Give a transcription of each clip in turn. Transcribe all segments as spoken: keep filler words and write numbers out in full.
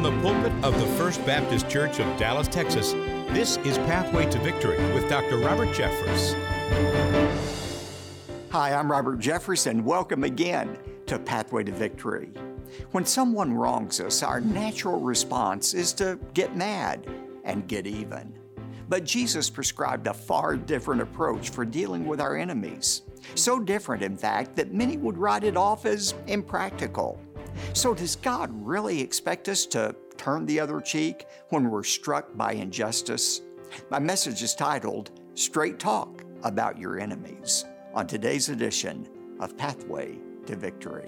From the pulpit of the First Baptist Church of Dallas, Texas, this is Pathway to Victory with Doctor Robert Jeffress. Hi, I'm Robert Jeffress, and welcome again to Pathway to Victory. When someone wrongs us, our natural response is to get mad and get even. But Jesus prescribed a far different approach for dealing with our enemies. So different, in fact, that many would write it off as impractical. So does God really expect us to turn the other cheek when we're struck by injustice? My message is titled, Straight Talk About Your Enemies, on today's edition of Pathway to Victory.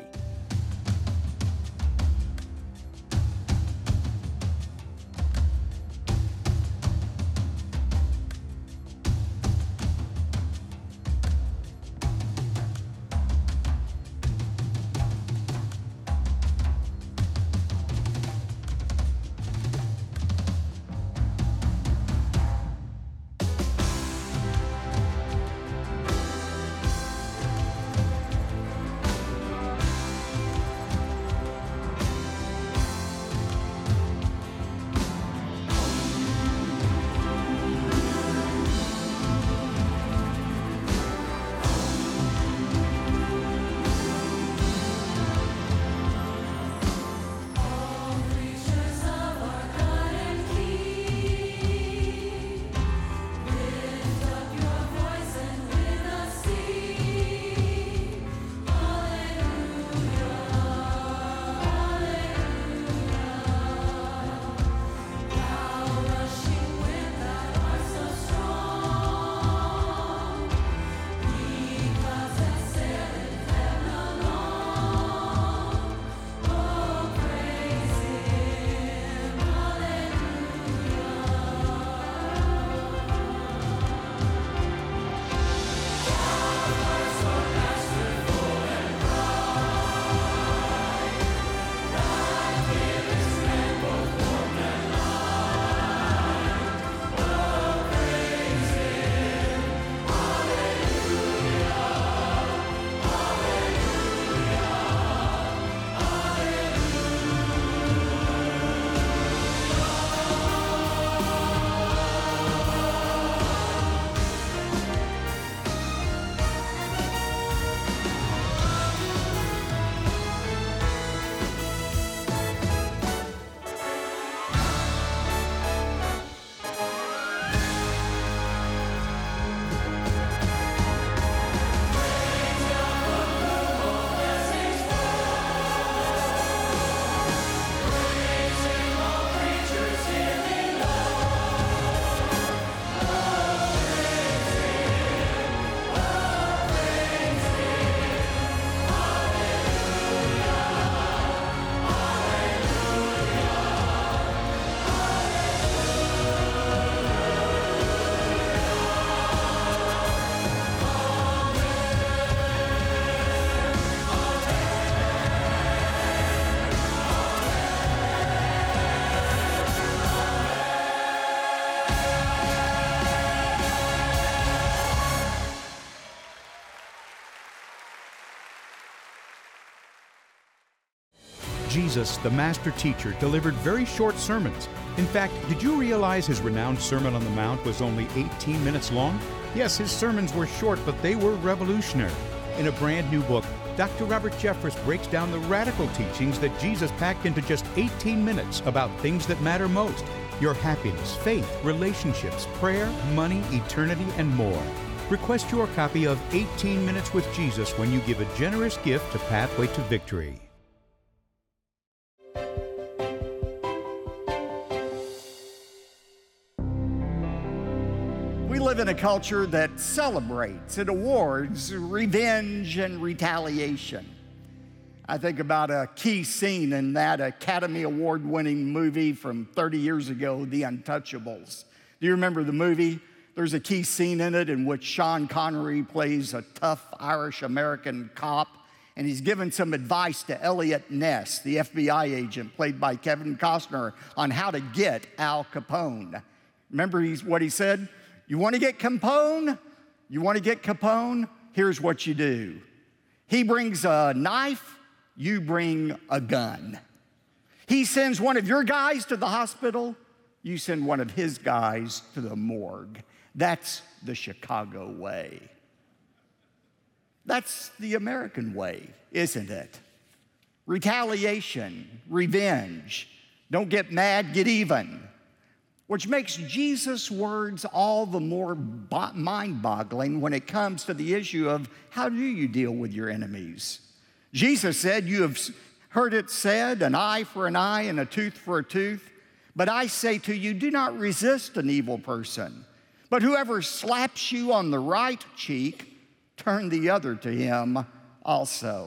Jesus, the master teacher, delivered very short sermons. In fact, did you realize his renowned Sermon on the Mount was only eighteen minutes long? Yes, his sermons were short, but they were revolutionary. In a brand new book, Doctor Robert Jeffress breaks down the radical teachings that Jesus packed into just eighteen minutes about things that matter most: your happiness, faith, relationships, prayer, money, eternity, and more. Request your copy of eighteen minutes with Jesus when you give a generous gift to Pathway to Victory. We live in a culture that celebrates and awards revenge and retaliation. I think about a key scene in that Academy Award-winning movie from thirty years ago, The Untouchables. Do you remember the movie? There's a key scene in it in which Sean Connery plays a tough Irish-American cop, and he's given some advice to Elliot Ness, the F B I agent played by Kevin Costner, on how to get Al Capone. Remember he's, what he said? You want to get Capone? You want to get Capone? Here's what you do. He brings a knife, you bring a gun. He sends one of your guys to the hospital, you send one of his guys to the morgue. That's the Chicago way. That's the American way, isn't it? Retaliation, revenge. Don't get mad, get even. Which makes Jesus' words all the more mind-boggling when it comes to the issue of how do you deal with your enemies? Jesus said, you have heard it said, an eye for an eye and a tooth for a tooth. But I say to you, do not resist an evil person. But whoever slaps you on the right cheek, turn the other to him also.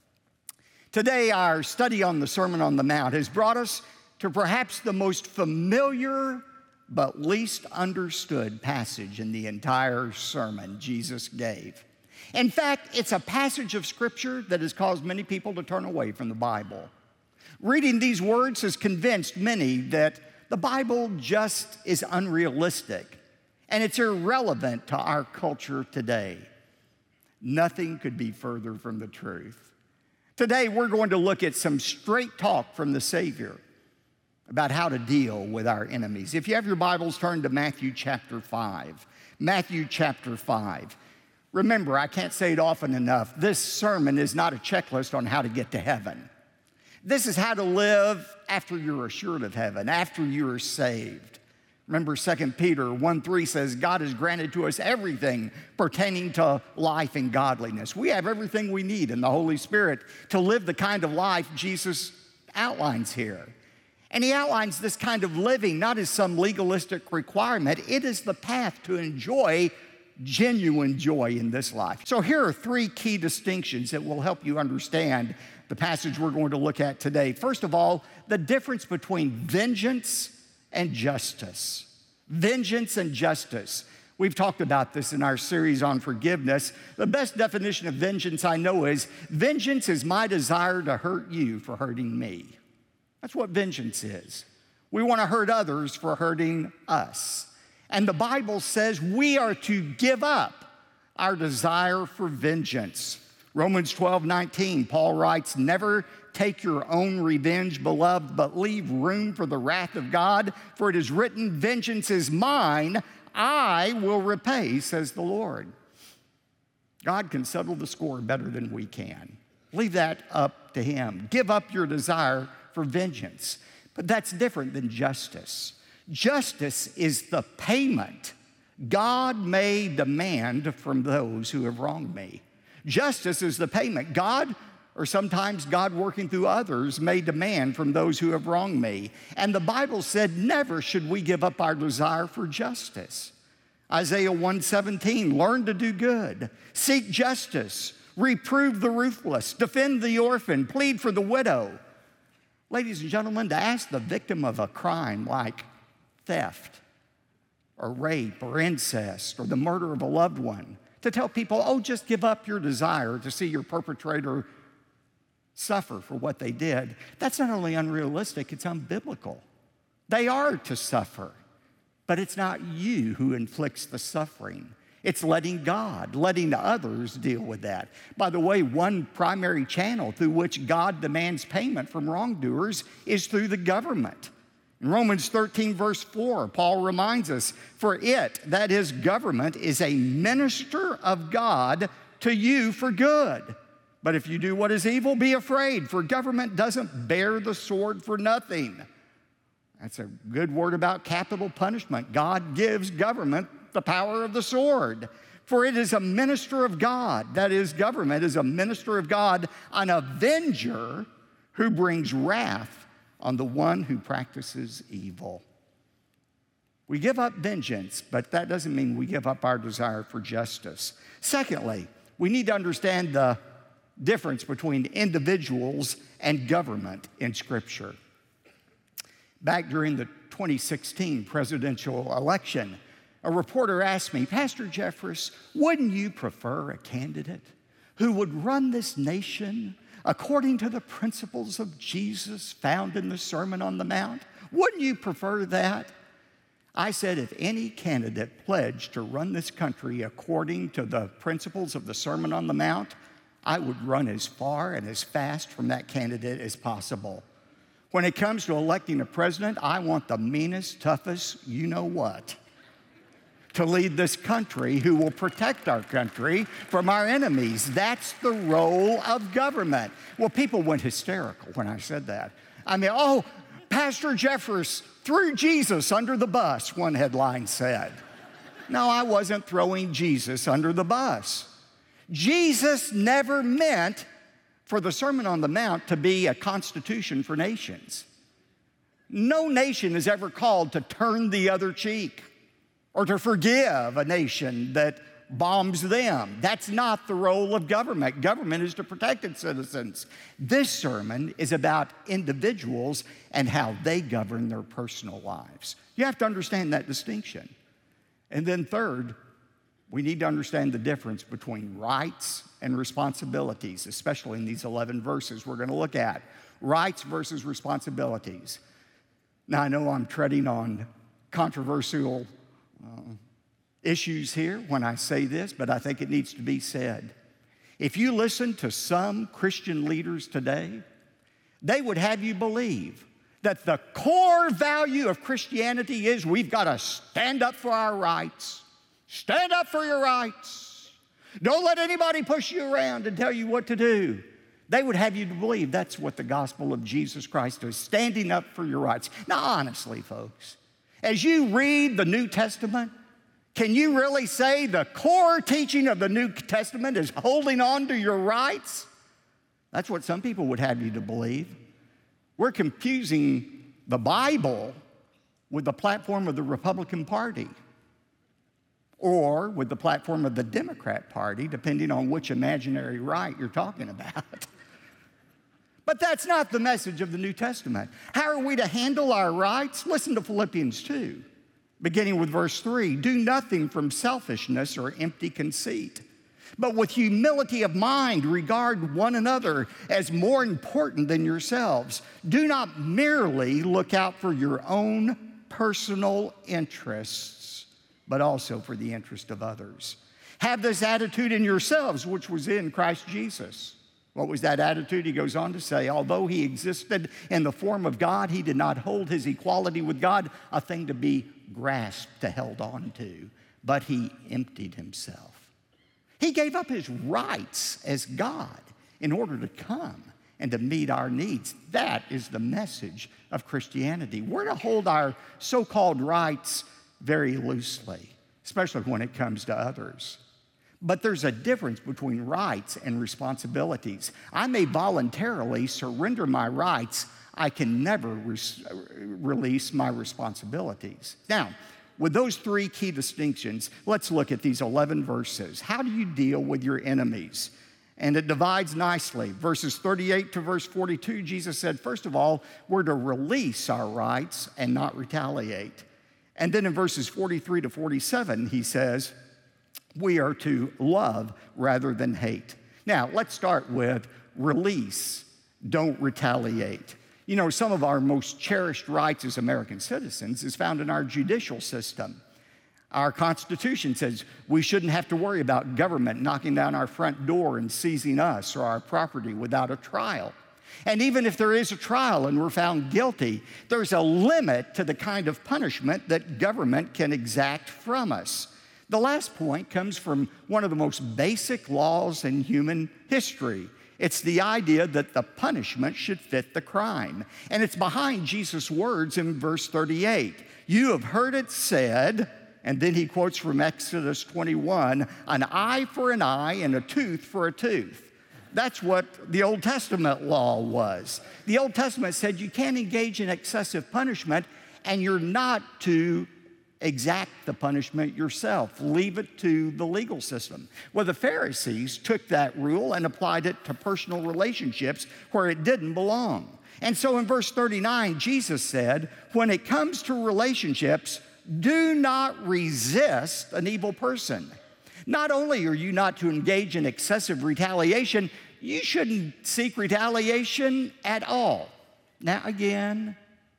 Today, our study on the Sermon on the Mount has brought us to perhaps the most familiar but least understood passage in the entire sermon Jesus gave. In fact, it's a passage of Scripture that has caused many people to turn away from the Bible. Reading these words has convinced many that the Bible just is unrealistic and it's irrelevant to our culture today. Nothing could be further from the truth. Today, we're going to look at some straight talk from the Savior about how to deal with our enemies. If you have your Bibles, turn to Matthew chapter five. Matthew chapter five. Remember, I can't say it often enough, this sermon is not a checklist on how to get to heaven. This is how to live after you're assured of heaven, after you're saved. Remember, Second Peter one three says, God has granted to us everything pertaining to life and godliness. We have everything we need in the Holy Spirit to live the kind of life Jesus outlines here. And he outlines this kind of living not as some legalistic requirement. It is the path to enjoy genuine joy in this life. So here are three key distinctions that will help you understand the passage we're going to look at today. First of all, the difference between vengeance and justice. Vengeance and justice. We've talked about this in our series on forgiveness. The best definition of vengeance I know is, vengeance is my desire to hurt you for hurting me. That's what vengeance is. We want to hurt others for hurting us. And the Bible says we are to give up our desire for vengeance. Romans twelve nineteen, Paul writes, never take your own revenge, beloved, but leave room for the wrath of God, for it is written, vengeance is mine, I will repay, says the Lord. God can settle the score better than we can. Leave that up to him. Give up your desire for vengeance. But that's different than justice. Justice is the payment God may demand from those who have wronged me. Justice is the payment God, or sometimes God working through others, may demand from those who have wronged me. And the Bible said never should we give up our desire for justice. Isaiah one seventeen, learn to do good, seek justice, reprove the ruthless, defend the orphan, plead for the widow. Ladies and gentlemen, to ask the victim of a crime like theft or rape or incest or the murder of a loved one, to tell people, oh, just give up your desire to see your perpetrator suffer for what they did, that's not only unrealistic, it's unbiblical. They are to suffer, but it's not you who inflicts the suffering. It's letting God, letting others deal with that. By the way, one primary channel through which God demands payment from wrongdoers is through the government. In Romans thirteen, verse four, Paul reminds us, for it, that is government, is a minister of God to you for good. But if you do what is evil, be afraid, for government doesn't bear the sword for nothing. That's a good word about capital punishment. God gives government the power of the sword. For it is a minister of God, that is, government is a minister of God, an avenger who brings wrath on the one who practices evil. We give up vengeance, but that doesn't mean we give up our desire for justice. Secondly, we need to understand the difference between individuals and government in Scripture. Back during the twenty sixteen presidential election, a reporter asked me, Pastor Jeffress, wouldn't you prefer a candidate who would run this nation according to the principles of Jesus found in the Sermon on the Mount? Wouldn't you prefer that? I said, if any candidate pledged to run this country according to the principles of the Sermon on the Mount, I would run as far and as fast from that candidate as possible. When it comes to electing a president, I want the meanest, toughest, you know what, to lead this country who will protect our country from our enemies. That's the role of government. Well, people went hysterical when I said that. I mean, oh, Pastor Jeffress threw Jesus under the bus, one headline said. No, I wasn't throwing Jesus under the bus. Jesus never meant for the Sermon on the Mount to be a constitution for nations. No nation is ever called to turn the other cheek or to forgive a nation that bombs them. That's not the role of government. Government is to protect its citizens. This sermon is about individuals and how they govern their personal lives. You have to understand that distinction. And then third, we need to understand the difference between rights and responsibilities, especially in these eleven verses we're going to look at. Rights versus responsibilities. Now, I know I'm treading on controversial uh, issues here when I say this, but I think it needs to be said. If you listen to some Christian leaders today, they would have you believe that the core value of Christianity is we've got to stand up for our rights. Stand up for your rights. Don't let anybody push you around and tell you what to do. They would have you to believe that's what the gospel of Jesus Christ is, standing up for your rights. Now, honestly, folks, as you read the New Testament, can you really say the core teaching of the New Testament is holding on to your rights? That's what some people would have you to believe. We're confusing the Bible with the platform of the Republican Party or with the platform of the Democrat Party, depending on which imaginary right you're talking about. But that's not the message of the New Testament. How are we to handle our rights? Listen to Philippians two, beginning with verse three. Do nothing from selfishness or empty conceit, but with humility of mind regard one another as more important than yourselves. Do not merely look out for your own personal interests, but also for the interest of others. Have this attitude in yourselves, which was in Christ Jesus. What was that attitude? He goes on to say, although he existed in the form of God, he did not hold his equality with God a thing to be grasped, to held on to, but he emptied himself. He gave up his rights as God in order to come and to meet our needs. That is the message of Christianity. We're to hold our so-called rights very loosely, especially when it comes to others. But there's a difference between rights and responsibilities. I may voluntarily surrender my rights. I can never re- release my responsibilities. Now, with those three key distinctions, let's look at these eleven verses. How do you deal with your enemies? And it divides nicely. Verses thirty-eight to verse forty-two, Jesus said, first of all, we're to release our rights and not retaliate. And then in verses forty-three to forty-seven, he says, we are to love rather than hate. Now, let's start with release, don't retaliate. You know, some of our most cherished rights as American citizens is found in our judicial system. Our Constitution says we shouldn't have to worry about government knocking down our front door and seizing us or our property without a trial. And even if there is a trial and we're found guilty, there's a limit to the kind of punishment that government can exact from us. The last point comes from one of the most basic laws in human history. It's the idea that the punishment should fit the crime. And it's behind Jesus' words in verse thirty-eight. You have heard it said, and then he quotes from Exodus twenty-one, an eye for an eye and a tooth for a tooth. That's what the Old Testament law was. The Old Testament said you can't engage in excessive punishment, and you're not to exact the punishment yourself. Leave it to the legal system. Well, the Pharisees took that rule and applied it to personal relationships where it didn't belong. And so in verse thirty-nine, Jesus said, when it comes to relationships, do not resist an evil person. Not only are you not to engage in excessive retaliation, you shouldn't seek retaliation at all. Now, again,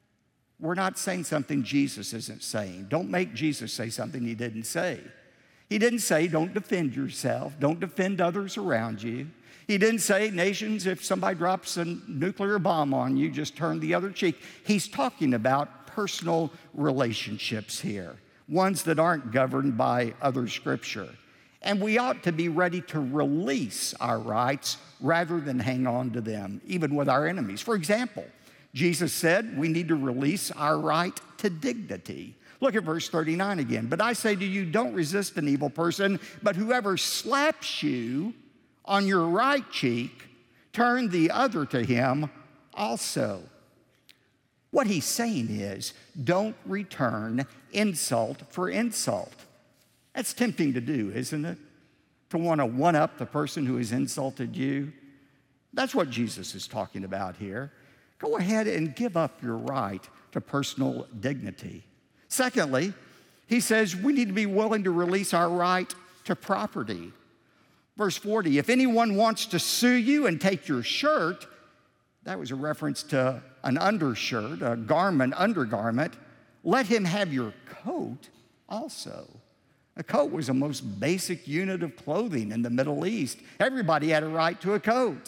we're not saying something Jesus isn't saying. Don't make Jesus say something he didn't say. He didn't say don't defend yourself, don't defend others around you. He didn't say, nations, if somebody drops a nuclear bomb on you, just turn the other cheek. He's talking about personal relationships here, ones that aren't governed by other scripture. And we ought to be ready to release our rights rather than hang on to them, even with our enemies. For example, Jesus said we need to release our right to dignity. Look at verse thirty-nine again. But I say to you, don't resist an evil person, but whoever slaps you on your right cheek, turn the other to him also. What he's saying is, don't return insult for insult. That's tempting to do, isn't it? To want to one-up the person who has insulted you. That's what Jesus is talking about here. Go ahead and give up your right to personal dignity. Secondly, he says we need to be willing to release our right to property. Verse forty, if anyone wants to sue you and take your shirt, that was a reference to an undershirt, a garment, undergarment, let him have your coat also. A coat was the most basic unit of clothing in the Middle East. Everybody had a right to a coat.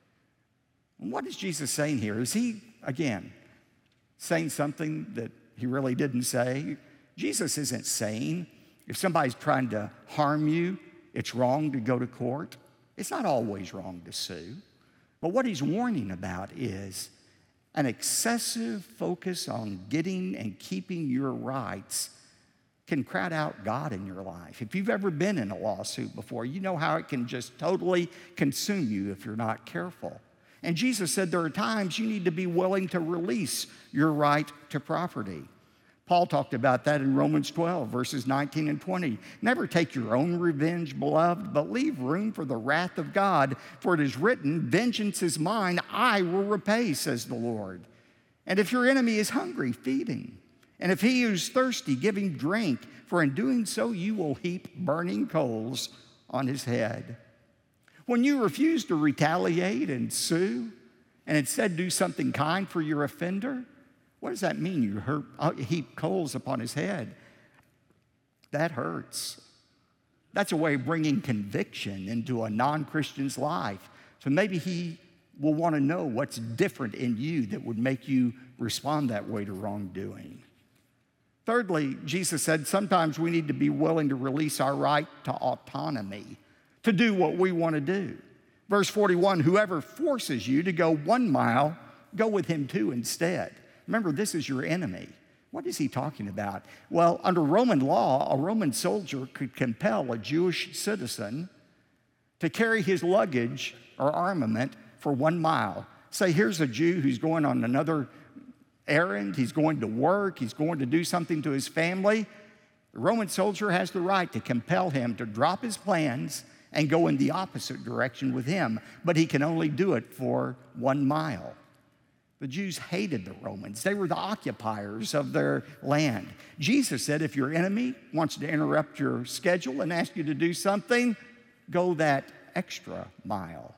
And what is Jesus saying here? Is he, again, saying something that he really didn't say? Jesus isn't saying if somebody's trying to harm you, it's wrong to go to court. It's not always wrong to sue. But what he's warning about is an excessive focus on getting and keeping your rights can crowd out God in your life. If you've ever been in a lawsuit before, you know how it can just totally consume you if you're not careful. And Jesus said there are times you need to be willing to release your right to property. Paul talked about that in Romans twelve, verses nineteen and twenty. Never take your own revenge, beloved, but leave room for the wrath of God. For it is written, vengeance is mine, I will repay, says the Lord. And if your enemy is hungry, feed him. And if he is thirsty, give him drink. For in doing so, you will heap burning coals on his head. When you refuse to retaliate and sue, and instead do something kind for your offender, what does that mean? You hurt, heap coals upon his head. That hurts. That's a way of bringing conviction into a non-Christian's life. So maybe he will want to know what's different in you that would make you respond that way to wrongdoing. Thirdly, Jesus said sometimes we need to be willing to release our right to autonomy, to do what we want to do. Verse forty-one, whoever forces you to go one mile, go with him two instead. Remember, this is your enemy. What is he talking about? Well, under Roman law, a Roman soldier could compel a Jewish citizen to carry his luggage or armament for one mile. Say, here's a Jew who's going on another errand. He's going to work. He's going to do something to his family. The Roman soldier has the right to compel him to drop his plans and go in the opposite direction with him, but he can only do it for one mile. The Jews hated the Romans. They were the occupiers of their land. Jesus said, if your enemy wants to interrupt your schedule and ask you to do something, go that extra mile.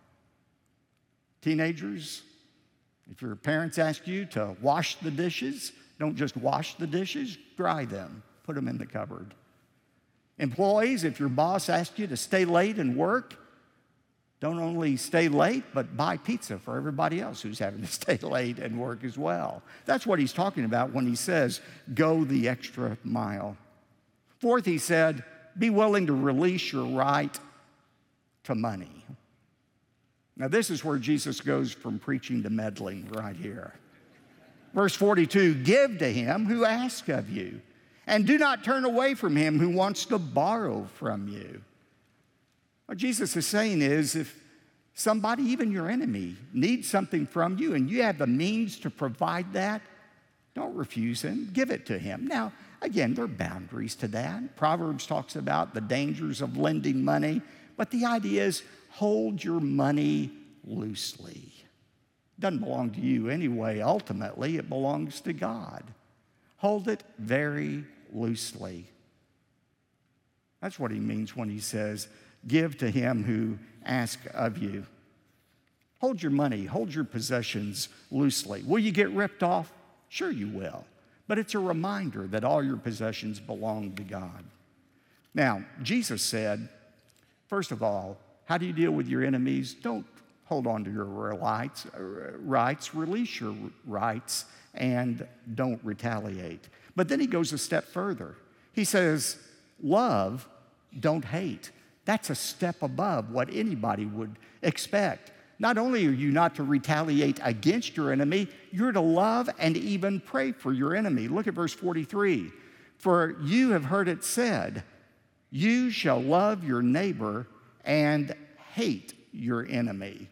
Teenagers, if your parents ask you to wash the dishes, don't just wash the dishes, dry them, put them in the cupboard. Employees, if your boss asks you to stay late and work, don't only stay late, but buy pizza for everybody else who's having to stay late and work as well. That's what he's talking about when he says, go the extra mile. Fourth, he said, be willing to release your right to money. Now, this is where Jesus goes from preaching to meddling right here. Verse forty-two, give to him who asks of you, and do not turn away from him who wants to borrow from you. What Jesus is saying is if somebody, even your enemy, needs something from you and you have the means to provide that, don't refuse him. Give it to him. Now, again, there are boundaries to that. Proverbs talks about the dangers of lending money, but the idea is hold your money loosely. It doesn't belong to you anyway. Ultimately, it belongs to God. Hold it very loosely. That's what he means when he says, give to him who asks of you. Hold your money, hold your possessions loosely. Will you get ripped off? Sure you will. But it's a reminder that all your possessions belong to God. Now, Jesus said, first of all, How do you deal with your enemies? Don't hold on to your rights, rights, release your rights, and don't retaliate. But then he goes a step further. He says, love, don't hate. That's a step above what anybody would expect. Not only are you not to retaliate against your enemy, you're to love and even pray for your enemy. Look at verse forty-three. For you have heard it said, you shall love your neighbor and hate your enemy.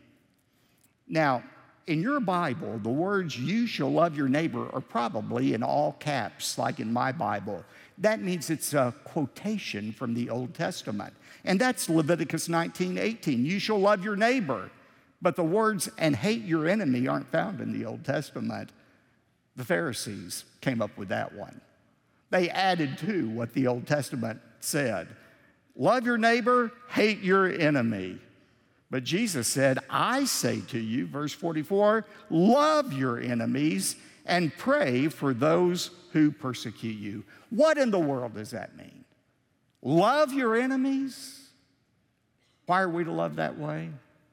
Now, in your Bible, the words you shall love your neighbor are probably in all caps, like in my Bible. That means it's a quotation from the Old Testament. And that's Leviticus nineteen eighteen. You shall love your neighbor. But the words and hate your enemy aren't found in the Old Testament. The Pharisees came up with that one. They added to what the Old Testament said. Love your neighbor, hate your enemy. But Jesus said, I say to you, verse forty-four, love your enemies and pray for those who persecute you. What in the world does that mean? Love your enemies? Why are we to love that way?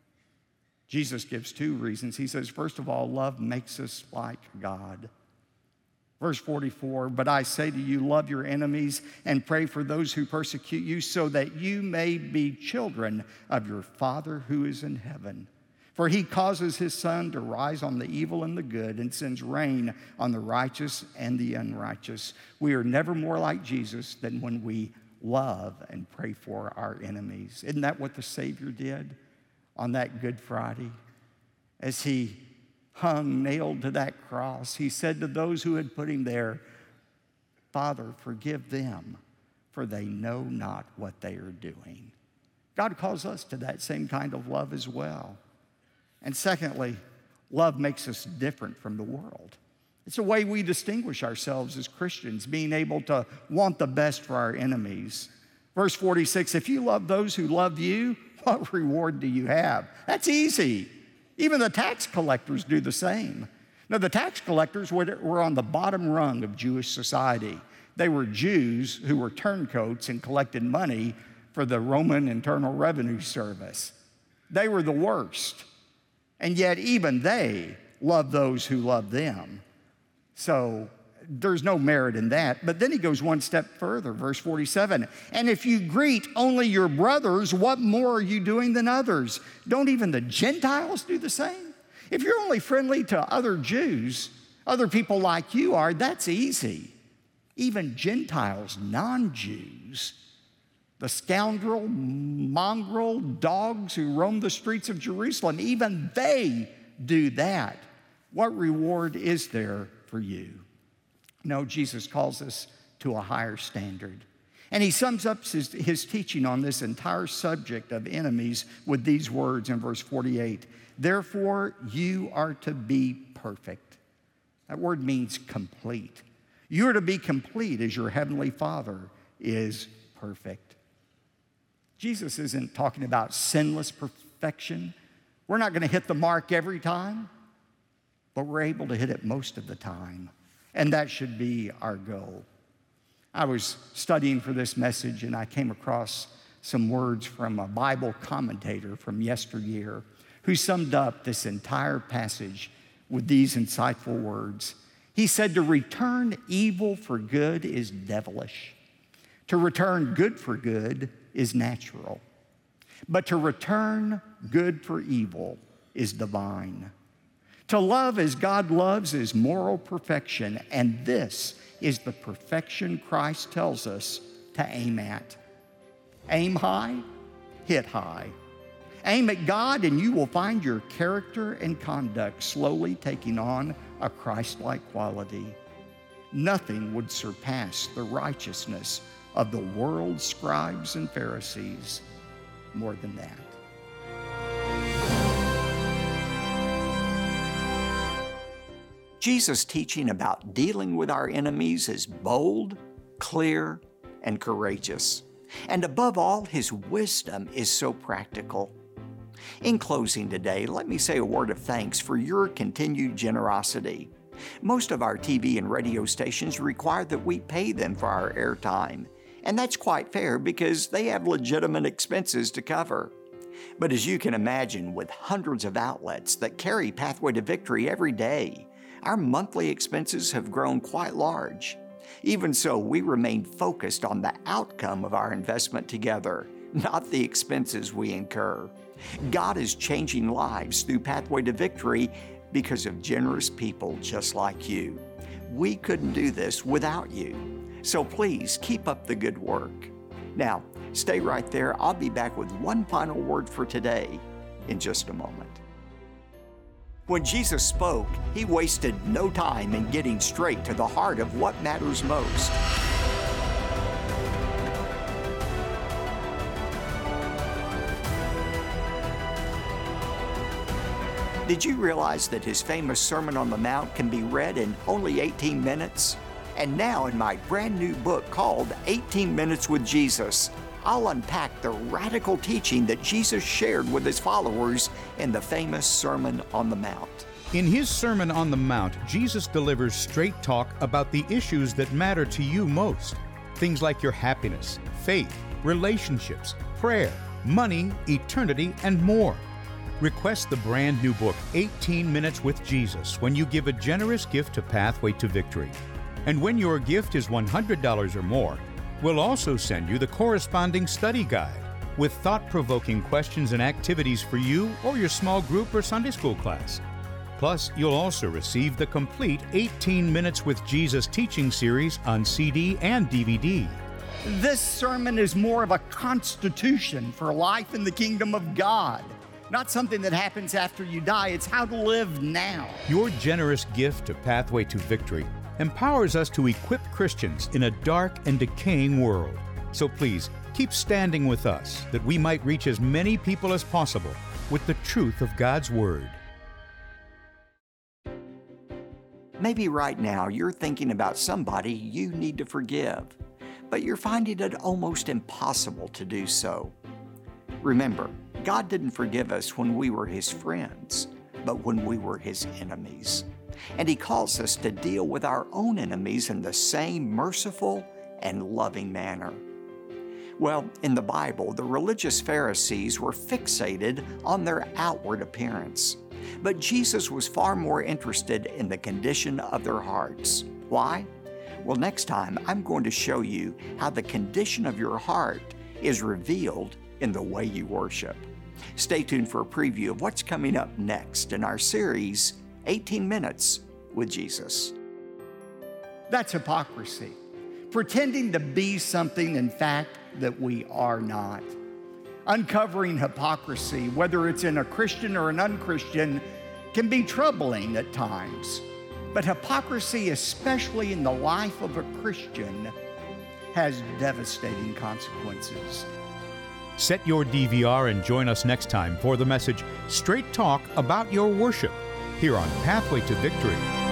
Jesus gives two reasons. He says, first of all, love makes us like God. Verse forty-four, but I say to you, love your enemies and pray for those who persecute you, so that you may be children of your Father who is in heaven. For he causes his sun to rise on the evil and the good, and sends rain on the righteous and the unrighteous. We are never more like Jesus than when we love and pray for our enemies. Isn't that what the Savior did on that Good Friday? As he hung nailed to that cross, he said to those who had put him there, Father, forgive them, for they know not what they are doing. God calls us to that same kind of love as well. And secondly, love makes us different from the world. It's a way we distinguish ourselves as Christians, being able to want the best for our enemies. Verse forty-six, if you love those who love you, what reward do you have? That's easy. Even the tax collectors do the same. Now, the tax collectors were on the bottom rung of Jewish society. They were Jews who were turncoats and collected money for the Roman Internal Revenue Service. They were the worst. And yet even they love those who love them. So there's no merit in that. But then he goes one step further, verse forty-seven. And if you greet only your brothers, what more are you doing than others? Don't even the Gentiles do the same? If you're only friendly to other Jews, other people like you are, that's easy. Even Gentiles, non-Jews, the scoundrel, mongrel dogs who roam the streets of Jerusalem, even they do that. What reward is there for you? No, Jesus calls us to a higher standard. And he sums up his, his teaching on this entire subject of enemies with these words in verse forty-eight. Therefore, you are to be perfect. That word means complete. You are to be complete as your heavenly Father is perfect. Jesus isn't talking about sinless perfection. We're not going to hit the mark every time, but we're able to hit it most of the time. And that should be our goal. I was studying for this message, and I came across some words from a Bible commentator from yesteryear who summed up this entire passage with these insightful words. He said, to return evil for good is devilish. To return good for good is natural. But to return good for evil is divine. To love as God loves is moral perfection, and this is the perfection Christ tells us to aim at. Aim high, hit high. Aim at God, and you will find your character and conduct slowly taking on a Christ-like quality. Nothing would surpass the righteousness of the world's scribes and Pharisees more than that. Jesus' teaching about dealing with our enemies is bold, clear, and courageous. And above all, his wisdom is so practical. In closing today, let me say a word of thanks for your continued generosity. Most of our T V and radio stations require that we pay them for our airtime, and that's quite fair because they have legitimate expenses to cover. But as you can imagine, with hundreds of outlets that carry Pathway to Victory every day, our monthly expenses have grown quite large. Even so, we remain focused on the outcome of our investment together, not the expenses we incur. God is changing lives through Pathway to Victory because of generous people just like you. We couldn't do this without you. So please keep up the good work. Now, stay right there. I'll be back with one final word for today in just a moment. When Jesus spoke, He wasted no time in getting straight to the heart of what matters most. Did you realize that His famous Sermon on the Mount can be read in only eighteen minutes? And now in my brand new book called eighteen minutes with Jesus, I'll unpack the radical teaching that Jesus shared with His followers in the famous Sermon on the Mount. In His Sermon on the Mount, Jesus delivers straight talk about the issues that matter to you most. Things like your happiness, faith, relationships, prayer, money, eternity, and more. Request the brand new book, eighteen minutes with Jesus, when you give a generous gift to Pathway to Victory. And when your gift is one hundred dollars or more, we'll also send you the corresponding study guide with thought-provoking questions and activities for you or your small group or Sunday school class. Plus, you'll also receive the complete eighteen minutes with Jesus teaching series on C D and D V D. This sermon is more of a constitution for life in the kingdom of God. Not something that happens after you die. It's how to live now. Your generous gift to Pathway to Victory empowers us to equip Christians in a dark and decaying world. So please, keep standing with us that we might reach as many people as possible with the truth of God's Word. Maybe right now you're thinking about somebody you need to forgive, but you're finding it almost impossible to do so. Remember, God didn't forgive us when we were His friends, but when we were His enemies. And He calls us to deal with our own enemies in the same merciful and loving manner. Well, in the Bible, the religious Pharisees were fixated on their outward appearance. But Jesus was far more interested in the condition of their hearts. Why? Well, next time I'm going to show you how the condition of your heart is revealed in the way you worship. Stay tuned for a preview of what's coming up next in our series, eighteen minutes with Jesus. That's hypocrisy. Pretending to be something, in fact, that we are not. Uncovering hypocrisy, whether it's in a Christian or an unchristian, can be troubling at times. But hypocrisy, especially in the life of a Christian, has devastating consequences. Set your D V R and join us next time for the message, Straight Talk About Your Worship, here on Pathway to Victory.